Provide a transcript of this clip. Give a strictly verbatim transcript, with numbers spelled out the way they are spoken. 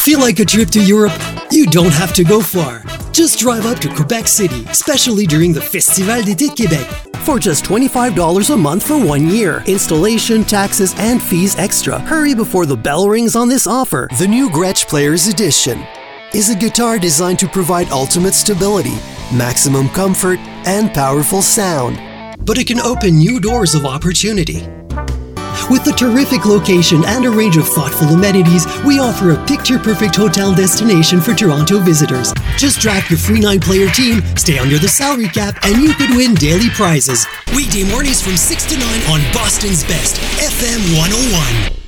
Feel like a trip to Europe? You don't have to go far. Just drive up to Quebec City, especially during the Festival d'été de Québec. For just twenty-five dollars a month for one year. Installation, taxes, and fees extra. Hurry before the bell rings on this offer. The new Gretsch Players Edition is a guitar designed to provide ultimate stability, maximum comfort, and powerful sound. But it can open new doors of opportunity. With a terrific location and a range of thoughtful amenities, we offer a picture-perfect hotel destination for Toronto visitors. Just draft your free nine-player team, stay under the salary cap, and you could win daily prizes. Weekday mornings from six to nine on Boston's Best, F M one oh one.